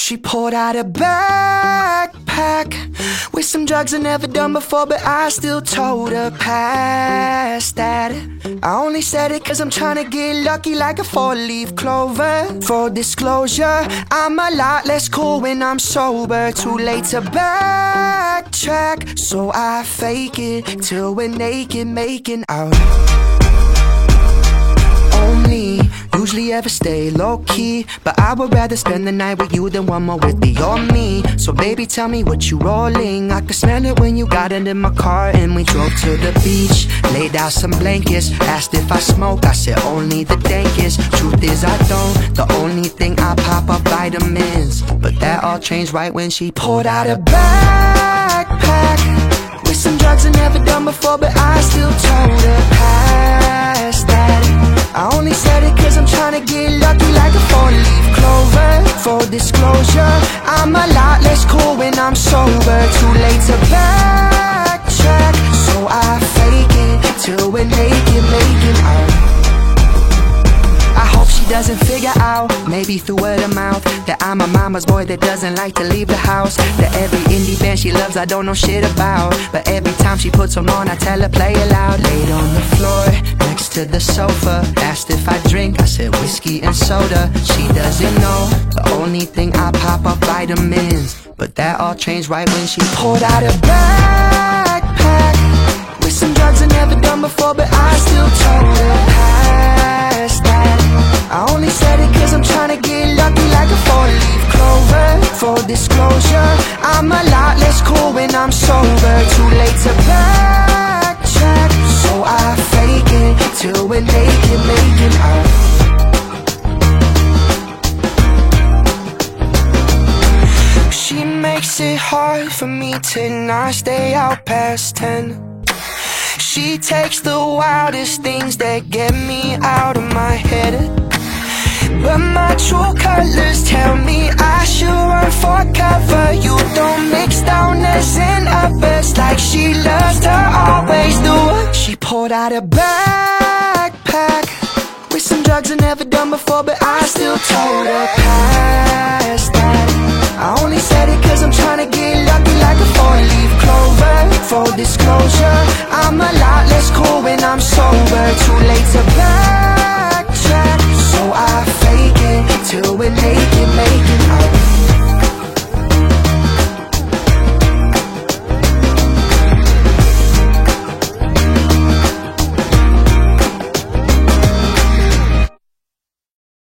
She pulled out a backpack with some drugs I never done before, but I still told her past that. I only said it cause I'm tryna get lucky like a 4-leaf clover. Full disclosure, I'm a lot less cool when I'm sober. Too late to backtrack, so I fake it till we're naked making out. Only usually ever stay low-key, but I would rather spend the night with you than one more with the or me. So baby, tell me what you rolling. I could smell it when you got into my car and we drove to the beach. Laid out some blankets, asked if I smoke, I said only the dankest. Truth is I don't, the only thing I pop are vitamins. But that all changed right when she pulled out a backpack with some drugs I never done before, but I still told her past that. I only said it cause I'm tryna get lucky like a 4-leaf clover. Full disclosure, I'm a lot less cool when I'm sober. Too late to backtrack, so I fake it till we're naked making out. I hope she doesn't figure out, maybe through word of mouth, that I'm a mama's boy that doesn't like to leave the house. That every indie band she loves I don't know shit about, but every time she puts them on I tell her play it loud. Laid on the floor next to the sofa, asked if I drink, I said whiskey and soda. She doesn't know, the only thing I pop are vitamins. But that all changed right when she pulled out a backpack with some drugs I never done before, but I still told her past that. I only said it cause I'm tryna get lucky like a 4-leaf clover. Full disclosure, I'm a lot less cool when I'm sober. Too late to backtrack, so I fake it till we're naked making out. She makes it hard for me to not stay out past 10. She takes the wildest things that get me out of my head, but my true colors tell me I should run for cover. You don't mix downers and uppers like she loves to always do. She pulled out a backpack with some drugs I never done before, but I still told her past that. I only said it cause I'm tryna get lucky like a 4-leaf clover. Full disclosure,